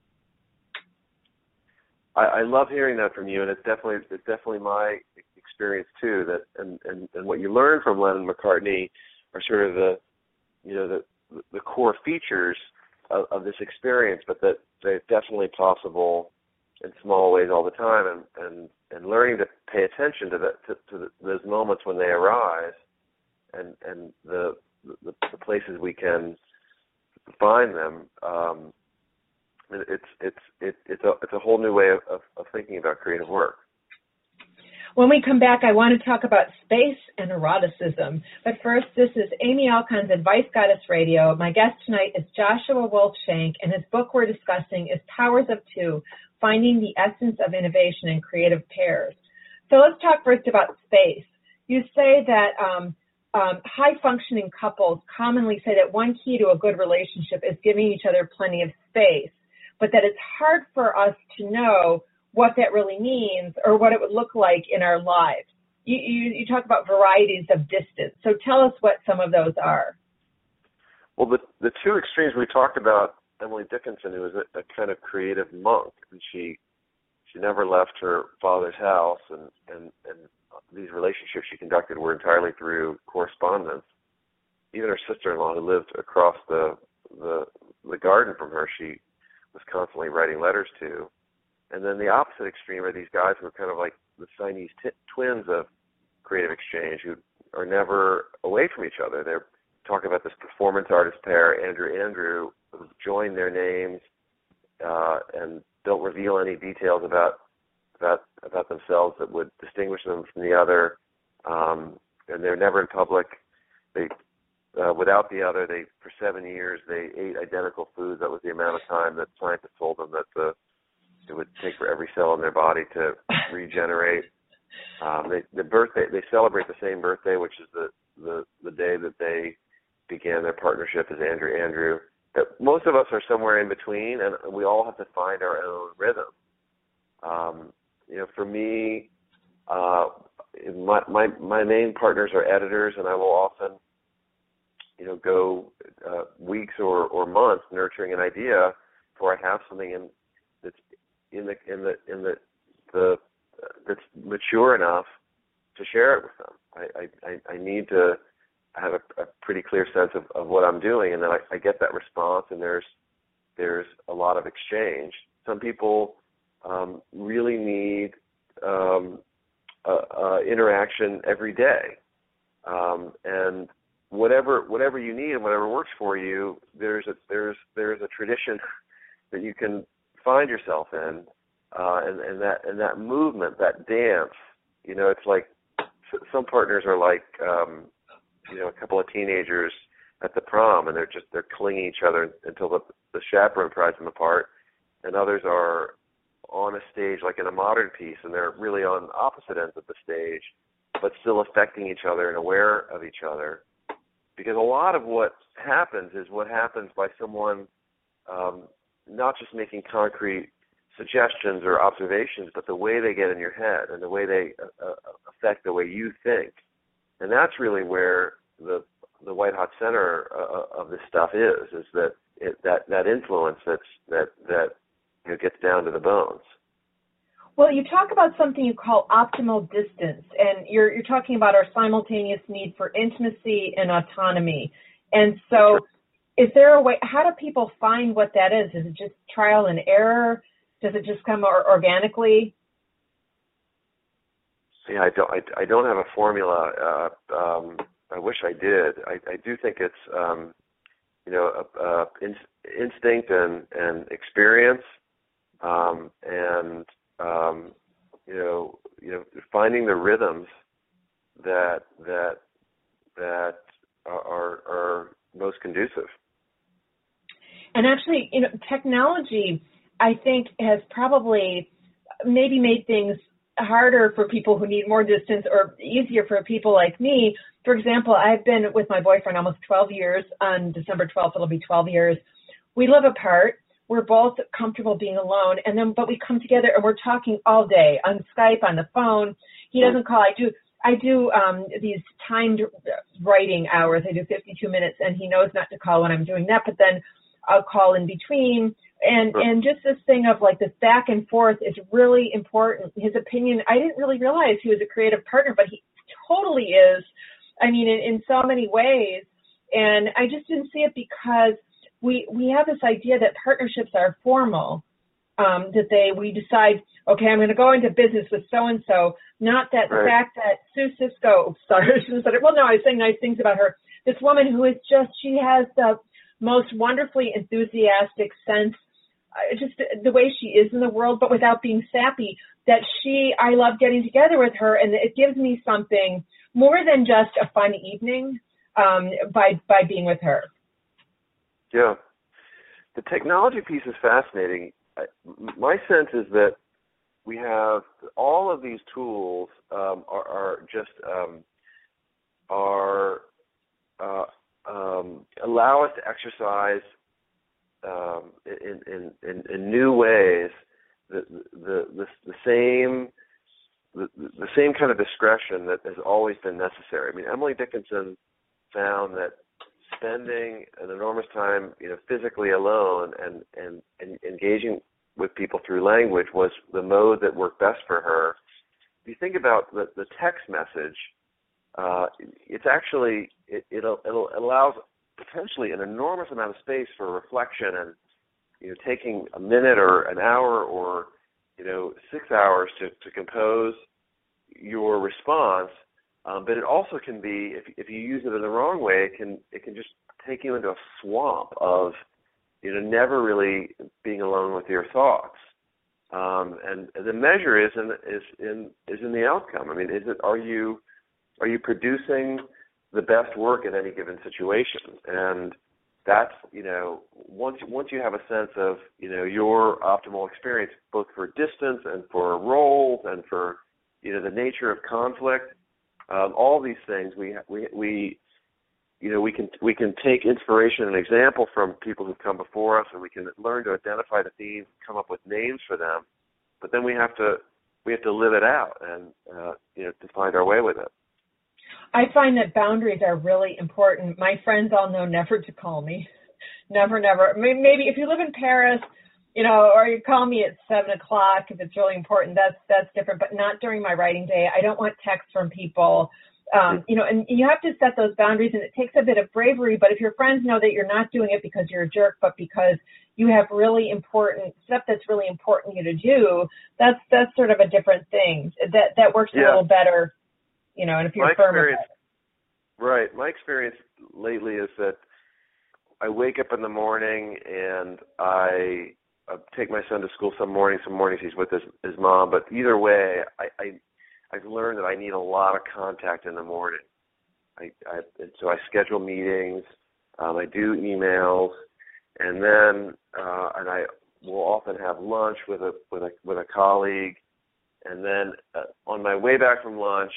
I, I love hearing that from you, and it's definitely it's definitely my experience too. That and, and, and what you learn from Lennon and McCartney are sort of the you know the the core features of, of this experience, but that they're definitely possible in small ways all the time, and, and, and learning to pay attention to, the, to, to the, those moments when they arise, and and the the, the places we can find them. Um, it's it's it, it's a it's a whole new way of, of, of thinking about creative work. When we come back, I want to talk about space and eroticism. But first, this is Amy Alcon's Advice Goddess Radio. My guest tonight is Joshua Wolfshank, and his book we're discussing is Powers of Two, Finding the Essence of Innovation in Creative Pairs. So let's talk first about space. You say that um, um, high-functioning couples commonly say that one key to a good relationship is giving each other plenty of space, but that it's hard for us to know what that really means or what it would look like in our lives. You, you, you talk about varieties of distance. So tell us what some of those are. Well, the the two extremes we talked about, Emily Dickinson, who was a, a kind of creative monk, and she she never left her father's house, and, and, and these relationships she conducted were entirely through correspondence. Even her sister-in-law, who lived across the the, the garden from her, she was constantly writing letters to. And then the opposite extreme are these guys who are kind of like the Siamese t- twins of creative exchange, who are never away from each other. They're talking about this performance artist pair, Andrew Andrew, who join their names uh, and don't reveal any details about about about themselves that would distinguish them from the other. Um, and they're never in public. They uh, without the other, they for seven years they ate identical foods. That was the amount of time that scientists told them that the it would take for every cell in their body to regenerate. Um, they, the birthday, they celebrate the same birthday, which is the, the, the day that they began their partnership as Andrew Andrew. That most of us are somewhere in between, and we all have to find our own rhythm. Um, you know, for me, uh, my, my my main partners are editors, and I will often, you know, go uh, weeks or, or months nurturing an idea before I have something in that's in the in the in the the uh, that's mature enough to share it with them. I I, I need to have a, a pretty clear sense of, of what I'm doing, and then I, I get that response, and there's there's a lot of exchange. Some people um, really need um, uh, uh, interaction every day, um, and whatever whatever you need and whatever works for you, there's a there's there's a tradition that you can find yourself in, uh, and, and that and that movement, that dance. You know, it's like some partners are like, um, you know, a couple of teenagers at the prom, and they're just they're clinging each other until the, the chaperone pries them apart, and others are on a stage, like in a modern piece, and they're really on opposite ends of the stage, but still affecting each other and aware of each other. Because a lot of what happens is what happens by someone um, not just making concrete suggestions or observations, but the way they get in your head and the way they uh, affect the way you think. And that's really where the the white hot center uh, of this stuff is, is that it, that that influence that's that that you know, gets down to the bones. Well, you talk about something you call optimal distance, and you're you're talking about our simultaneous need for intimacy and autonomy. And so, is there a way? How do people find what that is? Is it just trial and error? Does it just come or, organically? Yeah, I don't. I, I don't have a formula. Uh, um, I wish I did. I, I do think it's um, you know uh, uh, in, instinct and, and experience, um, and um, you know you know finding the rhythms that that that are are most conducive. And actually, you know, technology, I think, has probably maybe made things harder for people who need more distance or easier for people like me. For example, I've been with my boyfriend almost twelve years. On December twelfth, it'll be twelve years. We live apart. We're both comfortable being alone, and then but we come together and we're talking all day on Skype, on the phone. He doesn't call. I do. I do um, these timed writing hours. I do fifty-two minutes, and he knows not to call when I'm doing that. But then I'll call in between. And Sure. and just this thing of like this back and forth is really important. His opinion, I didn't really realize he was a creative partner, but he totally is. I mean, in, in so many ways. And I just didn't see it because we we have this idea that partnerships are formal, um, that they we decide, okay, I'm going to go into business with so-and-so, not that the Right. fact that Sue Cisco, sorry, I shouldn't have said it. Well, no, I was saying nice things about her. This woman who is just, she has the most wonderfully enthusiastic sense, uh, just the way she is in the world, but without being sappy, that she, I love getting together with her, and it gives me something more than just a fun evening um, by by being with her. Yeah. The technology piece is fascinating. I, my sense is that we have all of these tools um, are, are just um, are uh, um, allow us to exercise um, in, in, in, in new ways the the, the, the same the, the same kind of discretion that has always been necessary. I mean, Emily Dickinson found that spending an enormous time, you know, physically alone and, and, and engaging with people through language was the mode that worked best for her. If you think about the, the text message, uh, it's actually, it, it'll, it'll, it allows potentially an enormous amount of space for reflection and, you know, taking a minute or an hour or, you know, six hours to, to compose your response. Um, but it also can be, if if you use it in the wrong way, it can it can just take you into a swamp of, you know, never really being alone with your thoughts. Um, and, and the measure is in is in is in the outcome. I mean, is it are you are you producing the best work in any given situation? And that's, you know, once once you have a sense of, you know, your optimal experience, both for distance and for roles and for, you know, the nature of conflict. Um, all these things we we we you know we can we can take inspiration and example from people who've come before us, and we can learn to identify the themes, come up with names for them. But then we have to we have to live it out and uh, you know to find our way with it. I find that boundaries are really important. My friends all know never to call me, never, never. Maybe if you live in Paris, you know, or you call me at seven o'clock if it's really important, that's that's different, but not during my writing day. I don't want texts from people, um, you know, and you have to set those boundaries, and it takes a bit of bravery, but if your friends know that you're not doing it because you're a jerk, but because you have really important stuff that's really important you to do, that's that's sort of a different thing. That that works Yeah. a little better, you know, and if you're My firm experience, about it. right, my experience lately is that I wake up in the morning and I I take my son to school some mornings. Some mornings he's with his, his mom. But either way, I, I, I've learned that I need a lot of contact in the morning. I, I and so I schedule meetings. Um, I do emails, and then uh, and I will often have lunch with a with a with a colleague, and then uh, on my way back from lunch,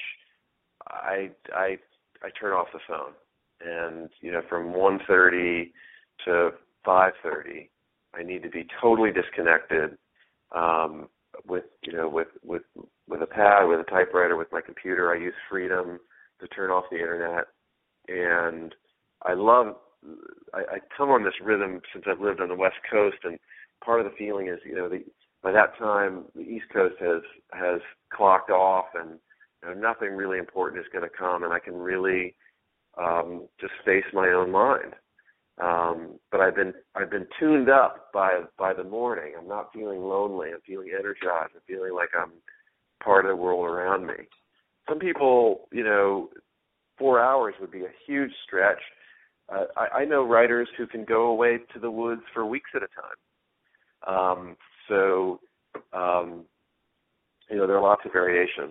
I I I turn off the phone, and you know from one thirty to five thirty, I need to be totally disconnected um, with you know with with with a pad, with a typewriter, with my computer. I use Freedom to turn off the internet, and I love. I, I come on this rhythm since I've lived on the West Coast, and part of the feeling is, you know, the, by that time the East Coast has has clocked off, and you know, nothing really important is going to come, and I can really um, just face my own mind. Um, but I've been I've been tuned up by by the morning. I'm not feeling lonely. I'm feeling energized. I'm feeling like I'm part of the world around me. Some people, you know, four hours would be a huge stretch. Uh, I, I know writers who can go away to the woods for weeks at a time. Um, so, um, you know, there are lots of variations.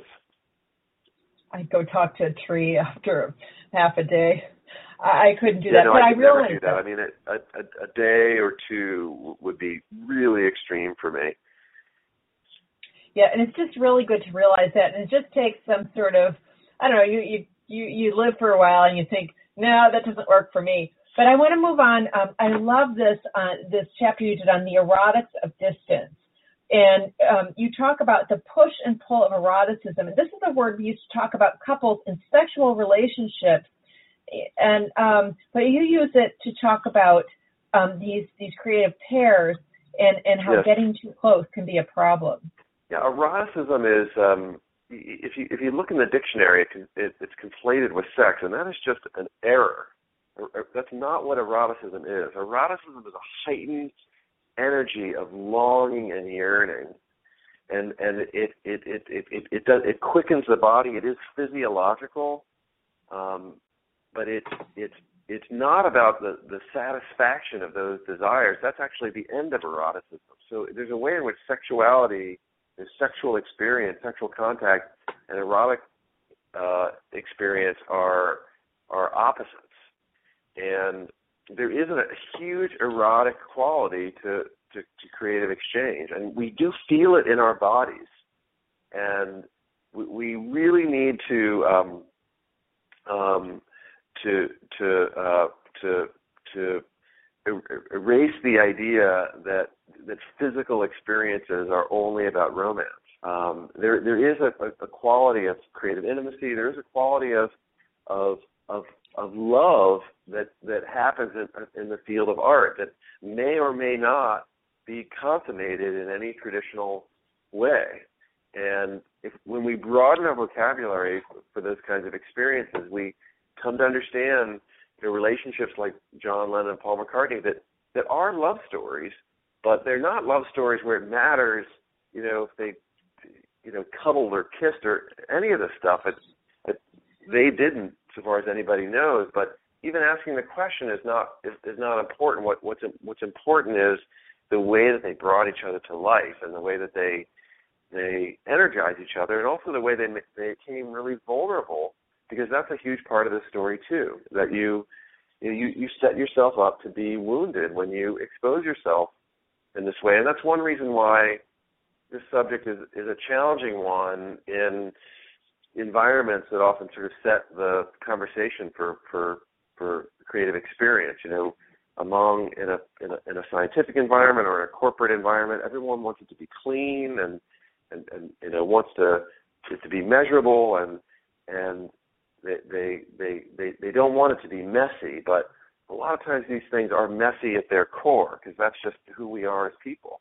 I go talk to a tree after half a day. I, I couldn't do yeah, that, no, but I I could realize never do that. that. I mean, a, a, a day or two would be really extreme for me. Yeah, and it's just really good to realize that, and it just takes some sort of, I don't know, you you you, you live for a while and you think, no, that doesn't work for me. But I want to move on. Um, I love this uh, this chapter you did on the erotics of distance. And um, you talk about the push and pull of eroticism. And this is a word we used to talk about couples in sexual relationships. And um, but you use it to talk about um, these these creative pairs and, and how yes. getting too close can be a problem. Yeah, eroticism is, um, if you if you look in the dictionary, it can, it, it's conflated with sex, and that is just an error. That's not what eroticism is. Eroticism is a heightened energy of longing and yearning, and and it it it it it, it does it quickens the body. It is physiological, um, but it's it's it's not about the the satisfaction of those desires. That's actually the end of eroticism. So there's a way in which sexuality, there's sexual experience, sexual contact, and erotic uh, experience are are opposites. And there is a huge erotic quality to, to, to creative exchange, and we do feel it in our bodies. And we, we really need to um, um, to to uh, to to er- erase the idea that that physical experiences are only about romance. Um, there there is a, a quality of creative intimacy. There is a quality of of of of love that, that happens in, in the field of art that may or may not be consummated in any traditional way. And if when we broaden our vocabulary for those kinds of experiences, we come to understand the relationships like John Lennon and Paul McCartney that, that are love stories, but they're not love stories where it matters, you know, if they, you know, cuddled or kissed or any of this stuff. It, it, they didn't, so far as anybody knows, but even asking the question is not is, is not important. What what's what's important is the way that they brought each other to life and the way that they they energize each other, and also the way they they became really vulnerable, because that's a huge part of the story too. That you you know, you, you set yourself up to be wounded when you expose yourself in this way, and that's one reason why this subject is is a challenging one in environments that often sort of set the conversation for, for for creative experience. You know, among in a, in a in a scientific environment or in a corporate environment, everyone wants it to be clean and and, and you know wants to it to be measurable, and and they, they they they they don't want it to be messy. But a lot of times these things are messy at their core, because that's just who we are as people.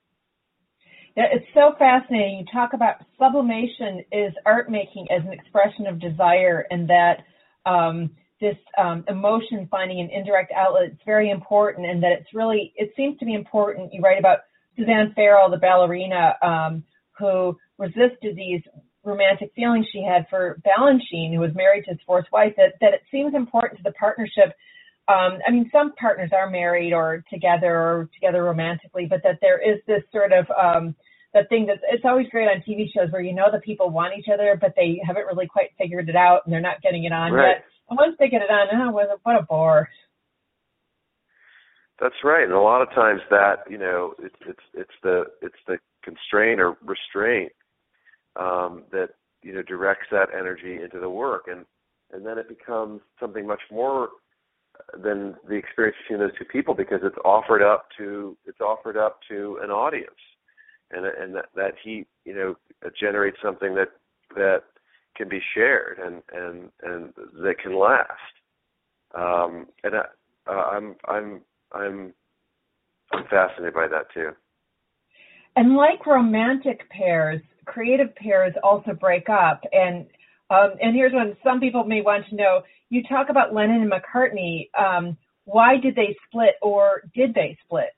Yeah, it's so fascinating. You talk about sublimation is art making as an expression of desire, and that um, this um, emotion finding an indirect outlet is very important, and that it's really, it seems to be important. You write about Suzanne Farrell, the ballerina, um, who resisted these romantic feelings she had for Balanchine, who was married to his fourth wife, that, that it seems important to the partnership. Um, I mean, some partners are married or together or together romantically, but that there is this sort of um, that thing that it's always great on T V shows where you know that people want each other, but they haven't really quite figured it out and they're not getting it on right. yet. And once they get it on, oh, what a, what a bore. That's right, and a lot of times that you know it's it's it's the it's the constraint or restraint um, that you know directs that energy into the work, and and then it becomes something much more than the experience between those two people, because it's offered up to it's offered up to an audience, and and that, that heat you know generates something that that can be shared and and and that can last. Um, and I, uh, I'm I'm I'm I'm fascinated by that too. And like romantic pairs, creative pairs also break up. And um, and here's one some people may want to know. You talk about Lennon and McCartney. Um, why did they split, or did they split?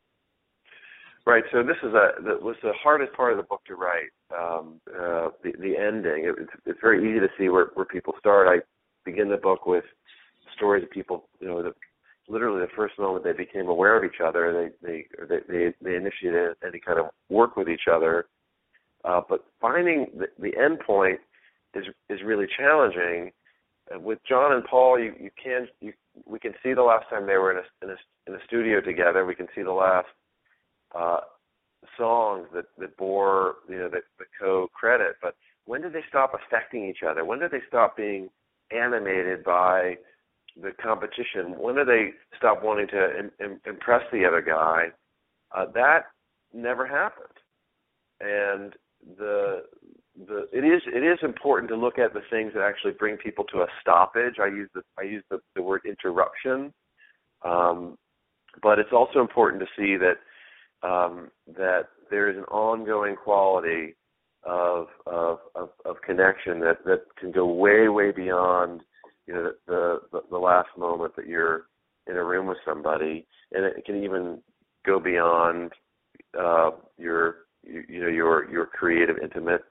Right. So this is a that was the hardest part of the book to write. Um, uh, the the ending. It, it's, it's very easy to see where, where people start. I begin the book with stories of people. You know, the, literally the first moment they became aware of each other, they they they they, they initiated any kind of work with each other. Uh, but finding the, the end point is is really challenging. Uh, with John and Paul, you you can you we can see the last time they were in a in a, in a studio together. We can see the last uh, songs that, that bore you know the, the co-credit. But when did they stop affecting each other? When did they stop being animated by the competition? When did they stop wanting to im- im- impress the other guy? Uh, that never happened. And the the it is it is important to look at the things that actually bring people to a stoppage. I use the I use the, the word interruption, um, but it's also important to see that um, that there is an ongoing quality of of, of, of connection that, that can go way way beyond you know the, the the last moment that you're in a room with somebody, and it can even go beyond uh, your you, you know your your creative intimate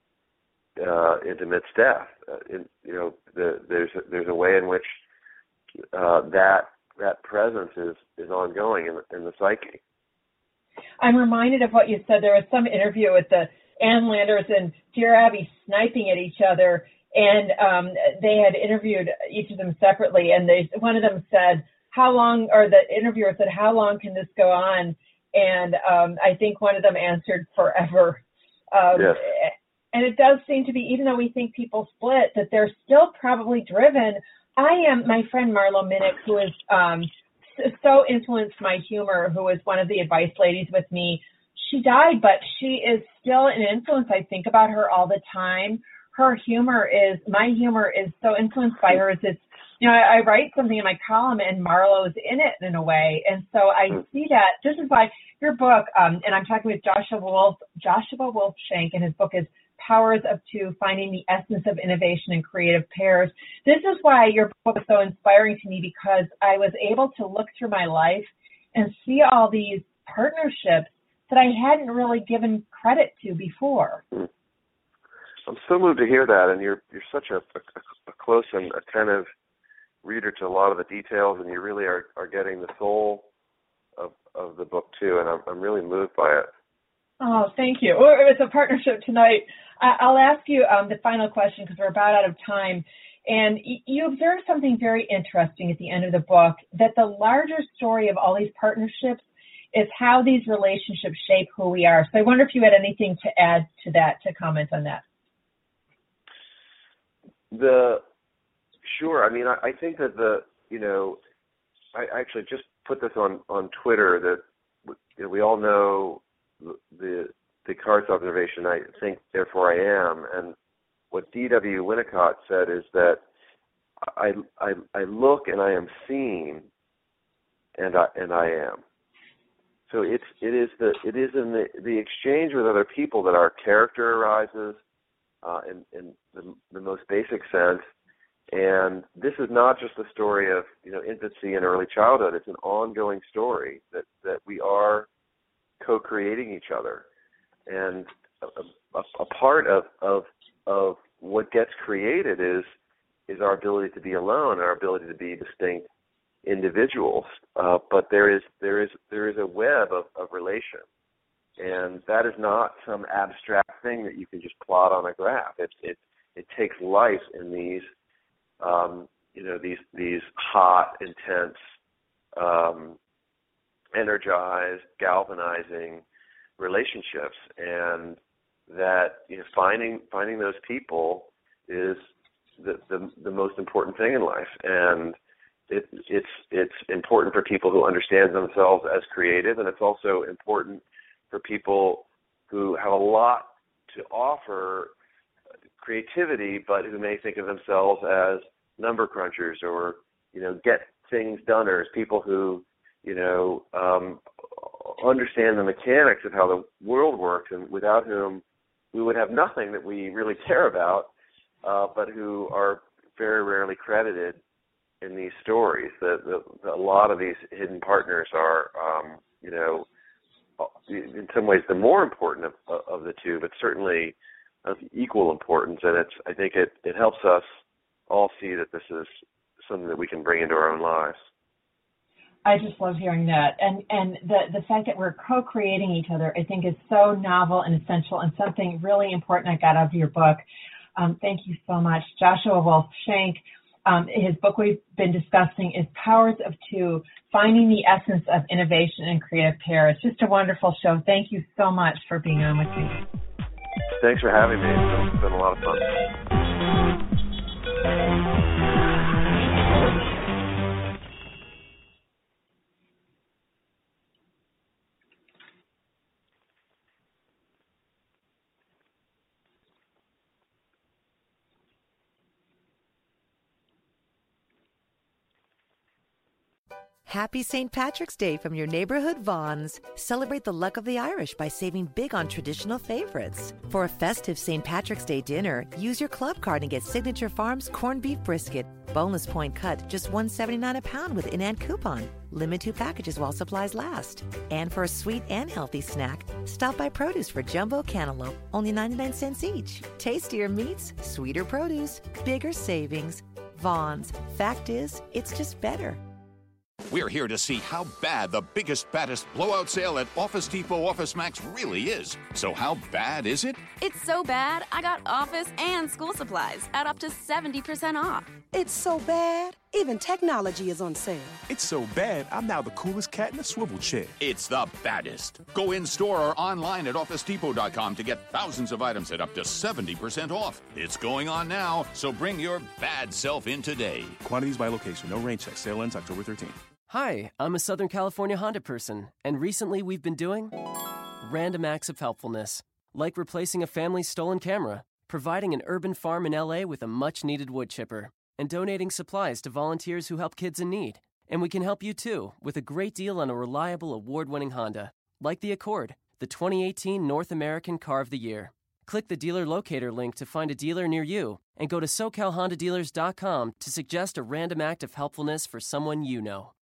uh, intimate staff. Uh, in, you know the, there's a, there's a way in which uh, that that presence is, is ongoing in, in the psyche. I'm reminded of what you said. There was some interview with the Ann Landers and Dear Abby sniping at each other, and um, they had interviewed each of them separately, and they one of them said, how long, or the interviewer said, how long can this go on? And um, I think one of them answered, forever. Um, yes. And it does seem to be, even though we think people split, that they're still probably driven. I am, my friend Marlo Minnick, who is um, so influenced my humor, who was one of the advice ladies with me. She died, but she is still an influence. I think about her all the time. Her humor is, my humor is so influenced by hers. It's, you know, I, I write something in my column and Marlo's in it in a way. And so I see that. This is why your book, um, and I'm talking with Joshua Wolf, Joshua Wolfshank, and his book is Powers of Two, Finding the Essence of Innovation in Creative Pairs. This is why your book is so inspiring to me, because I was able to look through my life and see all these partnerships that I hadn't really given credit to before. I'm so moved to hear that, and you're you're such a, a, a close and attentive reader to a lot of the details, and you really are, are getting the soul of of the book too, and I'm I'm really moved by it. Oh, thank you. Well, it's a partnership tonight. I'll ask you um, the final question, because we're about out of time. And you observe something very interesting at the end of the book, that the larger story of all these partnerships is how these relationships shape who we are. So I wonder if you had anything to add to that, to comment on that. The Sure. I mean, I, I think that the, you know, I actually just put this on, on Twitter, that you know, we all know the Descartes observation, I think, therefore I am. And what D W Winnicott said is that I, I, I look and I am seen, and I and I am. So it's it is the it is in the, the exchange with other people that our character arises, uh, in, in the, the most basic sense. And this is not just a story of you know infancy and early childhood. It's an ongoing story that, that we are co-creating each other, and a, a, a part of, of of what gets created is is our ability to be alone, and our ability to be distinct individuals. Uh, but there is there is there is a web of, of relation, and that is not some abstract thing that you can just plot on a graph. It it it takes life in these um, you know these these hot, intense, um, energized, galvanizing relationships, and that you know, finding finding those people is the, the the most important thing in life, and it, it's it's important for people who understand themselves as creative, and it's also important for people who have a lot to offer creativity, but who may think of themselves as number crunchers or you know get things doneers, people who you know um, understand the mechanics of how the world works, and without whom we would have nothing that we really care about, uh, but who are very rarely credited in these stories. The, the, the, a lot of these hidden partners are, um, you know, in some ways the more important of, of the two, but certainly of equal importance. And it's, I think it, it helps us all see that this is something that we can bring into our own lives. I just love hearing that. And and the, the fact that we're co-creating each other, I think, is so novel and essential, and something really important I got out of your book. Um, thank you so much. Joshua Wolf-Shank, um, his book we've been discussing is Powers of Two, Finding the Essence of Innovation and Creative Pair. It's just a wonderful show. Thank you so much for being on with me. Thanks for having me. It's been a lot of fun. Happy Saint Patrick's Day from your neighborhood Vons. Celebrate the luck of the Irish by saving big on traditional favorites. For a festive Saint Patrick's Day dinner, use your club card and get Signature Farms corned beef brisket, boneless point cut, just one dollar and seventy-nine cents a pound with in-hand coupon. Limit two packages while supplies last. And for a sweet and healthy snack, stop by Produce for jumbo cantaloupe, only ninety-nine cents each. Tastier meats, sweeter produce, bigger savings. Vons. Fact is, it's just better. We're here to see how bad the biggest, baddest blowout sale at Office Depot Office Max really is. So how bad is it? It's so bad, I got office and school supplies at up to seventy percent off. It's so bad, even technology is on sale. It's so bad, I'm now the coolest cat in a swivel chair. It's the baddest. Go in store or online at office depot dot com to get thousands of items at up to seventy percent off. It's going on now, so bring your bad self in today. Quantities by location, no rain check. Sale ends October thirteenth. Hi, I'm a Southern California Honda person, and recently we've been doing random acts of helpfulness, like replacing a family's stolen camera, providing an urban farm in L A with a much-needed wood chipper, and donating supplies to volunteers who help kids in need. And we can help you, too, with a great deal on a reliable, award-winning Honda, like the Accord, the twenty eighteen North American Car of the Year. Click the dealer locator link to find a dealer near you, and go to socal honda dealers dot com to suggest a random act of helpfulness for someone you know.